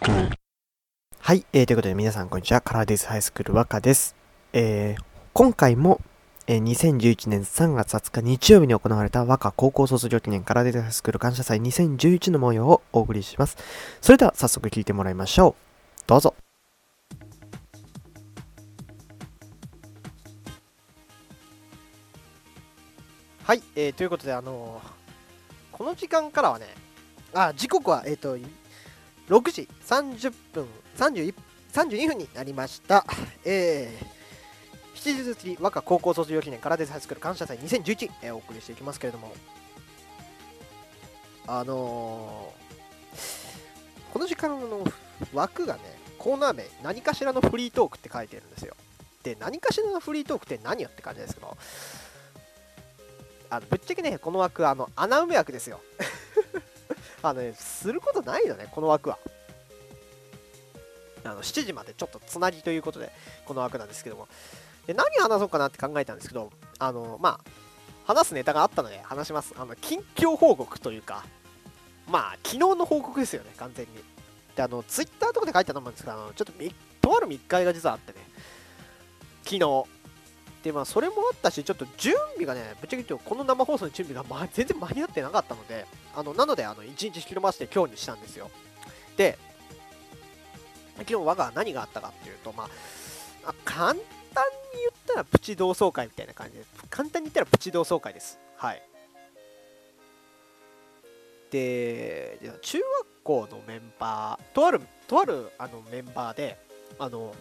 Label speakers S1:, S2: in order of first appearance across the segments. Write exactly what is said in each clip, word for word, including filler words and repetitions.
S1: はい、えー、ということで皆さんこんにちは。カラーディスハイスクール和歌です。えー、今回も、えー、にせんじゅういちねんさんがつはつか日曜日に行われた和歌高校卒業記念カラーディスハイスクール感謝祭にせんじゅういちの模様をお送りします。それでは早速聞いてもらいましょう。どうぞ。はい、えー、ということであのー、この時間からはね、あ、時刻はえっ、ー、と、ろくじさんじゅっぷん、さんじゅういち、さんじゅうにふんになりました。えー、引き続き和歌高校卒業記念カラーディスハイスクール感謝祭にせんじゅういち、えー、お送りしていきますけれども、あのー、この時間の枠がね、コーナー名、何かしらのフリートークって書いてるんですよ。で、何かしらのフリートークって何よって感じですけど、あのぶっちゃけね、この枠、あの穴埋め枠ですよ。あのね、することないのね、この枠は。あのしちじまでちょっとつなぎということで、この枠なんですけども。で、何話そうかなって考えたんですけど、あの、まあ、話すネタがあったので話します。あの、近況報告というか、まあ、昨日の報告ですよね、完全に。で、あの、ツイッターとかで書いたと思うんですけど、あのちょっとみ、とある密会が実はあってね、昨日。で、まあ、それもあったし、ちょっと準備がね、ぶっちゃけ言うと、この生放送の準備が、まあ、全然間に合ってなかったので、あの、なので、あの、いちにち引き延ばして今日にしたんですよ。で、昨日我が何があったかっていうと、まあ、簡単に言ったらプチ同窓会みたいな感じで、簡単に言ったらプチ同窓会です。はい。で、中学校のメンバー、とある、とあるあのメンバーで、あの、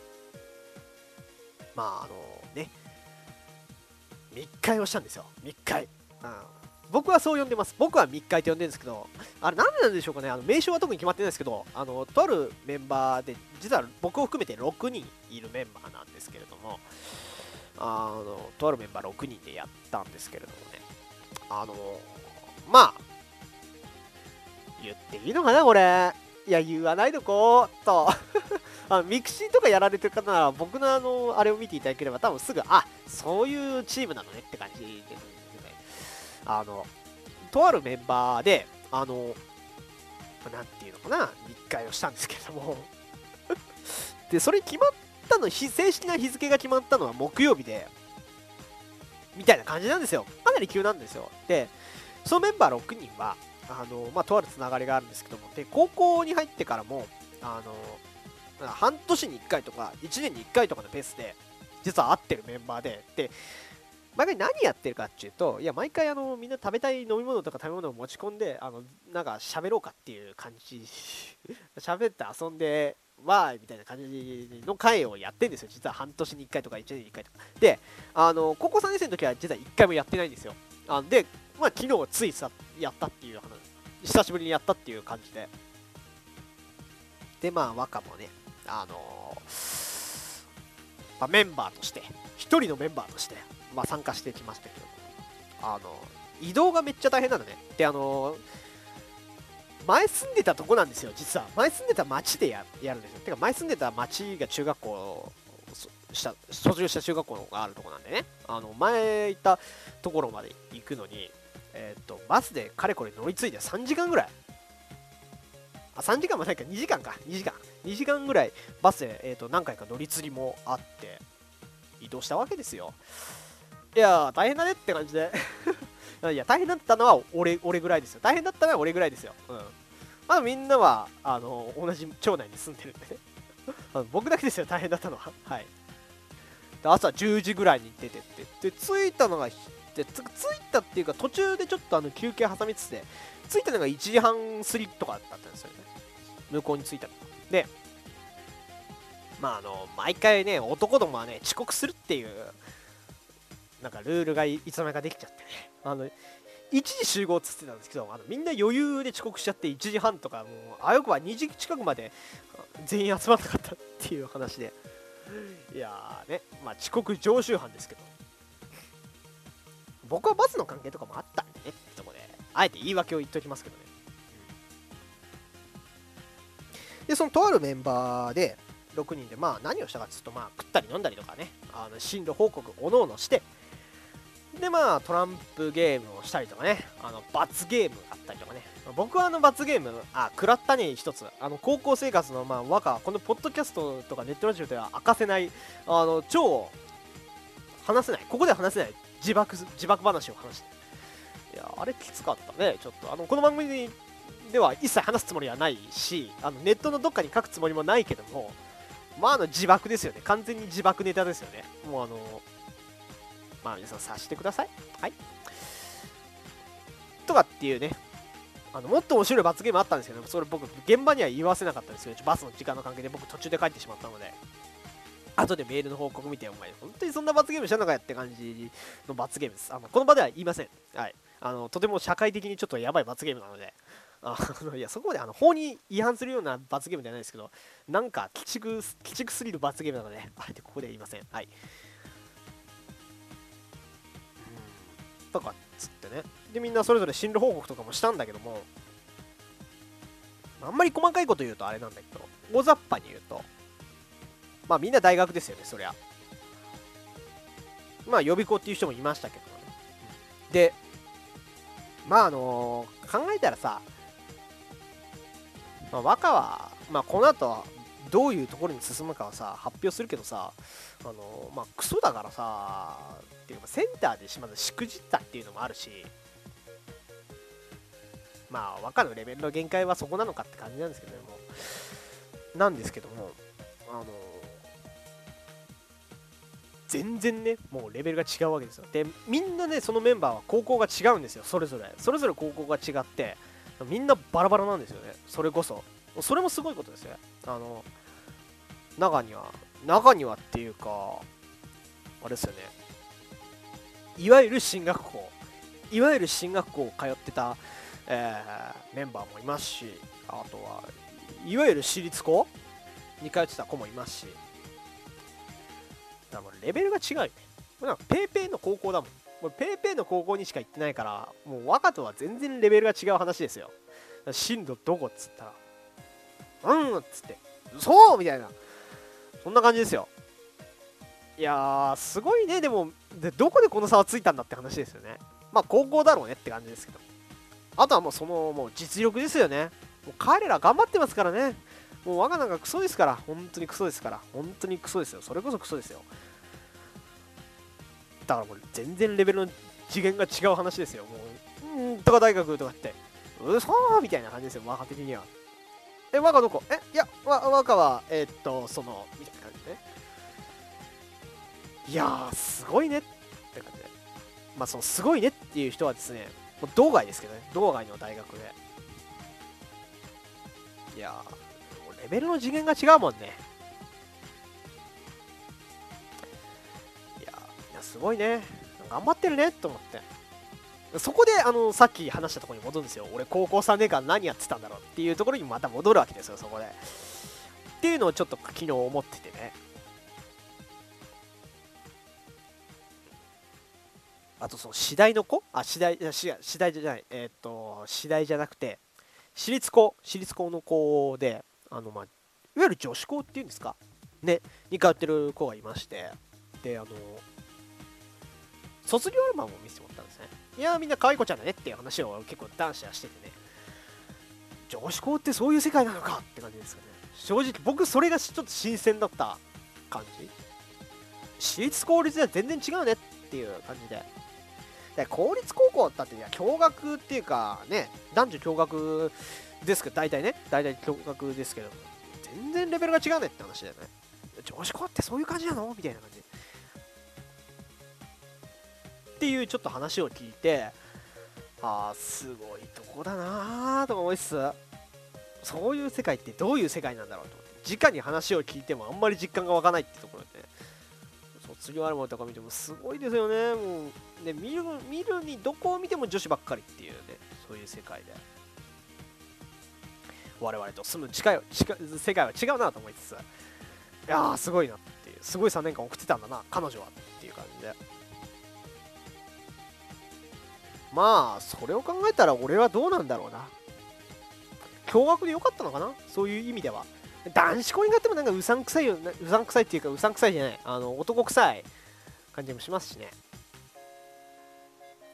S1: まあ、あのね、密会をしたんですよ。密会。うん。僕はそう呼んでます。僕は密会って呼んでるんですけど、あれなんでなんでしょうかね。あの名称は特に決まってないですけど、あの、とあるメンバーで、実は僕を含めてろくにんいるメンバーなんですけれども、あの、とあるメンバーろくにんでやったんですけれどもね。あの、まあ、言っていいのかな、これ。いや、言わないでこう、と。あのミクシーとかやられてる方なら、僕のあの、あれを見ていただければ、多分すぐ、あ、そういうチームなのねって感じですね。あの、とあるメンバーで、あの、なんていうのかな、密会をしたんですけれどもで、それ決まったの、正式な日付が決まったのは木曜日で、みたいな感じなんですよ。かなり急なんですよ。で、そのメンバーろくにんは、あの、まあ、とあるつながりがあるんですけども、で、高校に入ってからも、あの、半年にいっかいとか、いちねんにいっかいとかのペースで、実は会ってるメンバーで、で、毎回何やってるかっていうと、いや、毎回あの、みんな食べたい飲み物とか食べ物を持ち込んで、あの、なんか喋ろうかっていう感じ、喋って遊んで、わーいみたいな感じの会をやってるんですよ。実は半年にいっかいとかいちねんにいっかいとか。で、あの、高校さんねん生の時は実はいっかいもやってないんですよ。あで、まあ、昨日ついさ、やったっていう話、久しぶりにやったっていう感じで。で、まあ、若もね、あのーまあ、メンバーとして、一人のメンバーとして、まあ、参加してきましたけど、あの、移動がめっちゃ大変なのね。で、あの、前住んでたとこなんですよ、実は。前住んでた町でややるんですよ。てか、前住んでた町が中学校、した卒業した中学校があるとこなんでね、あの、前行ったところまで行くのに、えっ、ー、と、バスでかれこれ乗り継いでさんじかんぐらい。あ、さんじかんもないか、にじかんか、にじかん。にじかんぐらいバスで、えー、と何回か乗り継ぎもあって、移動したわけですよ。いやー、大変だねって感じでいや、大変だったのは俺俺ぐらいですよ。大変だったのは俺ぐらいですよ。うん。まだみんなは、あの、同じ町内に住んでるんでねあの僕だけですよ、大変だったのは。はい。で朝じゅうじぐらいに出てって、で、着いたのが、でつ着いたっていうか、途中でちょっとあの休憩挟みつつで、着いたのがいちじはん過ぎとかだったんですよね。向こうに着いたの。で、まああの、毎回ね、男どもはね、遅刻するっていう、なんかルールがいつの間にかできちゃってね。あの、いちじ集合っつってたんですけど、あのみんな余裕で遅刻しちゃっていちじはんとか、もう、あよくはにじ近くまで全員集まらなかったっていう話で。いやーね、まあ遅刻常習犯ですけど。僕はバスの関係とかもあったんでねってとこで、あえて言い訳を言っておきますけどね。で、そのとあるメンバーで、ろくにんで、まあ何をしたかっつうと、まあ食ったり飲んだりとかね、あの進路報告おのおのして、 でまあトランプゲームをしたりとかね、あの罰ゲームがあったりとかね。僕はあの罰ゲーム、あ、食らったね一つ。あの高校生活のまあ和歌、このポッドキャストとかネットラジオでは明かせない、あの超話せない、ここでは話せない自爆自爆話を話して。いや、あれきつかったね、ちょっと。あのこの番組では一切話すつもりはないし、あのネットのどっかに書くつもりもないけども、まああの自爆ですよね。完全に自爆ネタですよね。もうあの、まあ皆さん察してください。はい。とかっていうね、あのもっと面白い罰ゲームあったんですけど、それ僕、現場には言わせなかったんですけど、バスの時間の関係で僕途中で帰ってしまったので、後でメールの報告見て、お前、本当にそんな罰ゲームしたのかよって感じの罰ゲームです。あのこの場では言いません。はい。あのとても社会的にちょっとやばい罰ゲームなので、あのいやそこまであの法に違反するような罰ゲームではないですけど、なんか鬼畜鬼畜すぎる罰ゲームなので、あえてここで言いません。はい。とかっつってね。で、みんなそれぞれ進路報告とかもしたんだけども、あんまり細かいこと言うとあれなんだけど、大雑把に言うと、まあみんな大学ですよね、そりゃ。まあ予備校っていう人もいましたけどね。で、まああのー、考えたらさ、まあ、和歌は、まあこの後はどういうところに進むかはさ、発表するけどさ、あのー、まあクソだからさ、っていうかセンターでまずしくじったっていうのもあるし、まあ和歌のレベルの限界はそこなのかって感じなんですけどね、もう。なんですけども、あのー、全然ね、もうレベルが違うわけですよ。で、みんなね、そのメンバーは高校が違うんですよ、それぞれ。それぞれ高校が違って、みんなバラバラなんですよね、それこそ。それもすごいことですよ。あの、中には、中にはっていうか、あれですよね、いわゆる進学校、いわゆる進学校を通ってた、えー、メンバーもいますし、あとは、いわゆる私立校に通ってた子もいますし、だからもうレベルが違うよね。なんかペーペーの高校だもん。もうペーペーの高校にしか行ってないから、もう若とは全然レベルが違う話ですよ。進路どこっつったら、うんっつって、そうみたいな。そんな感じですよ。いやー、すごいね。でも、でどこでこの差はついたんだって話ですよね。まあ、高校だろうねって感じですけど。あとはもうその、もう実力ですよね。もう彼ら頑張ってますからね。もう我がなんかクソですから。本当にクソですから。本当にクソですよ。それこそクソですよ。だからもう全然レベルの次元が違う話ですよ。もう、うん、とか大学とかって、うそーみたいな感じですよ。若手的には。え、若どこえ、いや、わ若は、えー、っと、その、みたいな感じでね。いやー、すごいねって感じで。まあ、そのすごいねっていう人はですね、もう道外ですけどね、道外の大学で。いやー、もうレベルの次元が違うもんね。いやー、みんなすごいね。頑張ってるねと思って。そこで、あの、さっき話したところに戻るんですよ。俺、高校さんねんかん何やってたんだろうっていうところにまた戻るわけですよ、そこで。っていうのをちょっと昨日思っててね。あとその次第の子あ、次第、次第じゃない、えー、っと、次第じゃなくて、私立校、私立校の子で、あの、まあ、いわゆる女子校っていうんですかね、に通ってる子がいまして、で、あの、卒業アルバムを見せてもらったんですね。いやー、みんな可愛い子ちゃんだねっていう話を結構男子はしててね、女子校ってそういう世界なのかって感じですかね。正直、僕、それがちょっと新鮮だった感じ。私立公立では全然違うねっていう感じで。で公立高校だって、いや、共学っていうか、ね、男女共学ですけど、大体ね、大体共学ですけど、全然レベルが違うねって話だよね。女子校ってそういう感じなのみたいな感じ。っていうちょっと話を聞いて、ああ、すごいとこだなーとか思いつつ、そういう世界ってどういう世界なんだろうと思って、直に話を聞いてもあんまり実感が湧かないってところでね、卒業アルバムとか見てもすごいですよね。もうね、見る見るにどこを見ても女子ばっかりっていうね、そういう世界で我々と住む近い近世界は違うなと思いつつ、いやーすごいなっていう、すごいさんねんかん送ってたんだな彼女はっていう感じで、まあそれを考えたら俺はどうなんだろうな、共学でよかったのかな、そういう意味では。男子校になってもなんかうさんくさいよ、うさんくさいっていうか、うさんくさいじゃない、あの男くさい感じもしますしね。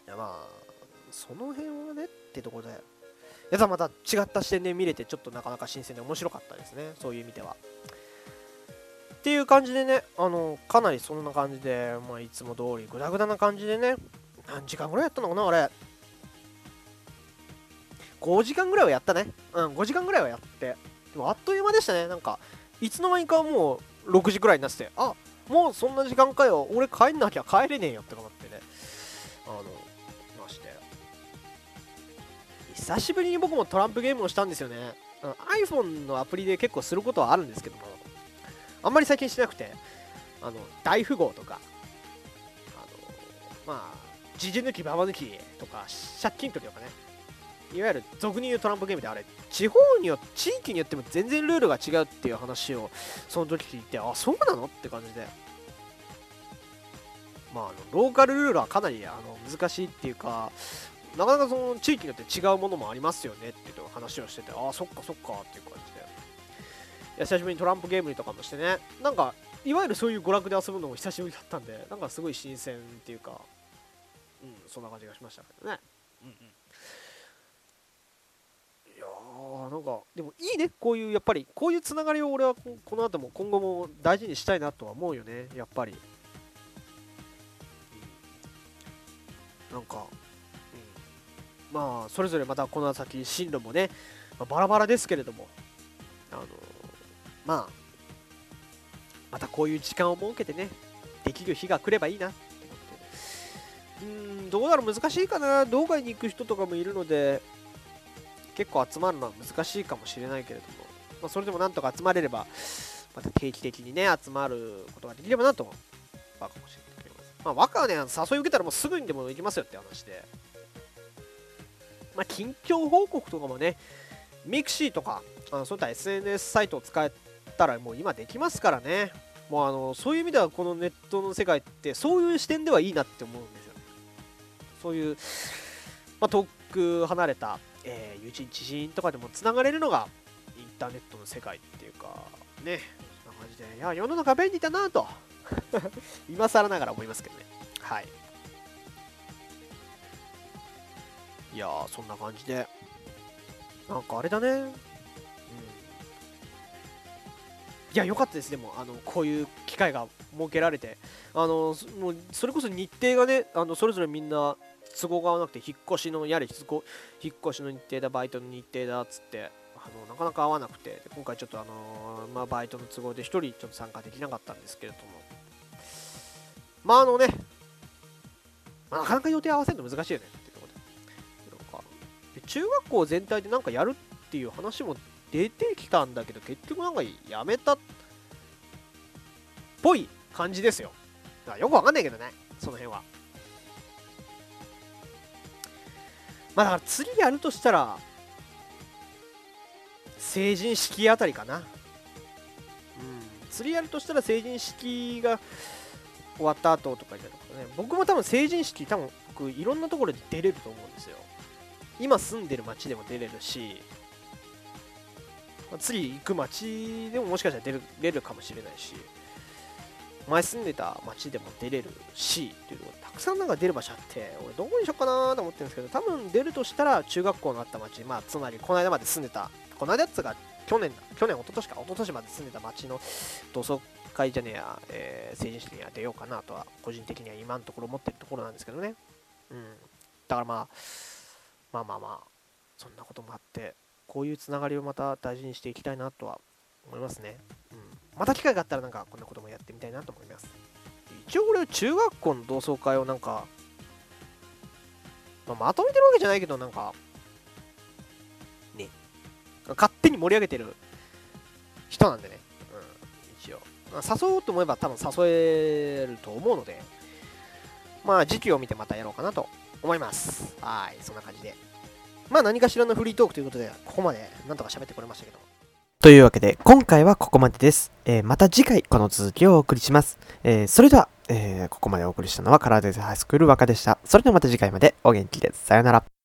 S1: いやまあその辺はねってところで、やつまた違った視点で見れてちょっとなかなか新鮮で面白かったですね、そういう意味では。っていう感じでね、あのかなりそんな感じで、まあ、いつも通りグダグダな感じでね、何時間ぐらいやったのかな、あれごじかんぐらいはやったね。うん、ごじかんぐらいはやって、でもあっという間でしたね。なんかいつの間にかもうろくじくらいになってて、あ、もうそんな時間かよ、俺帰んなきゃ帰れねえよって思ってね、あのまして久しぶりに僕もトランプゲームをしたんですよね。あの iPhone のアプリで結構することはあるんですけども、あんまり最近しなくて、あの大富豪とか、あのまあじじ抜きばば抜きとか借金取りとかね、いわゆる俗に言うトランプゲームで、あれ地方によって地域によっても全然ルールが違うっていう話をその時聞いて、あ、そうなのって感じで、まああのローカルルールはかなりあの難しいっていうか、なかなかその地域によって違うものもありますよねっていう話をしてて、ああそっかそっかっていう感じで、いや久しぶりにトランプゲームとかもしてね、なんかいわゆるそういう娯楽で遊ぶのも久しぶりだったんで、なんかすごい新鮮っていうか、うん、そんな感じがしましたけどね。うんうん、いやーなんかでもいいね、こういうやっぱりこういうつながりを俺はここの後も今後も大事にしたいなとは思うよね、やっぱり。うん、なんか、うん、まあそれぞれまたこの先進路もね、まあ、バラバラですけれども、あのー、まあまたこういう時間を設けてね、できる日が来ればいいなって思って、うーん、どうだろう、難しいかな、道外に行く人とかもいるので結構集まるのは難しいかもしれないけれども、まあ、それでもなんとか集まれれば、また定期的にね集まることができればなとバカもしれない。まあ若はね、誘い受けたらもうすぐにでも行きますよって話で、まあ近況報告とかもね、ミクシーとかあのそういった エスエヌエス サイトを使ったらもう今できますからね。もうあのそういう意味ではこのネットの世界ってそういう視点ではいいなって思うんですよね。そういう、まあ、遠く離れた、えー、友人知人とかでもつながれるのがインターネットの世界っていうかね、そんな感じで、いや世の中便利だなと今更ながら思いますけどね。はい。いやーそんな感じで、なんかあれだね、うん、いや良かったです。でもあのこういう機会が設けられて、あのもうそれこそ日程がね、あのそれぞれみんな都合が合わなくて、引っ越しのやれ引っ越しの日程だ、バイトの日程だっつってあのなかなか合わなくて、今回ちょっとあのー、まあバイトの都合でひとりちょっと参加できなかったんですけれども、まああのね、まあ、なかなか予定合わせるの難しいよねっていうところで、なんか中学校全体でなんかやるっていう話も出てきたんだけど、結局なんかやめたっぽい感じですよ。だからよくわかんないけどね、その辺は。まあだから次やるとしたら成人式あたりかな。うん、次やるとしたら成人式が終わった後とかじゃなくてね、僕も多分成人式多分僕いろんなところで出れると思うんですよ。今住んでる町でも出れるし、次行く町でももしかしたら出る出るかもしれないし、前住んでた町でも出れるしっていうのがたくさんなんか出る場所あって、俺どこにしようかなと思ってるんですけど、多分出るとしたら中学校のあった町、まあつまりこの間まで住んでた、この間っつうか去年だ去年一昨年か一昨年まで住んでた町の同窓会じゃねえや、えー、成人式には出ようかなとは個人的には今のところ思ってるところなんですけどね。うん、だからまあまあまあまあそんなこともあって、こういうつながりをまた大事にしていきたいなとは思いますね。うん、また機会があったらなんかこんなこともやってみたいなと思います。一応俺中学校の同窓会をなんか、まあ、まとめてるわけじゃないけど、なんかね、勝手に盛り上げてる人なんでね、うん、一応誘おうと思えば多分誘えると思うので、まあ時期を見てまたやろうかなと思います。はい、そんな感じで、まあ何かしらのフリートークということでここまでなんとか喋ってこれましたけど、というわけで今回はここまでです。えー、また次回この続きをお送りします。えー、それでは、えー、ここまでお送りしたのはカラーデザインハイスクール若でした。それではまた次回までお元気でさよなら。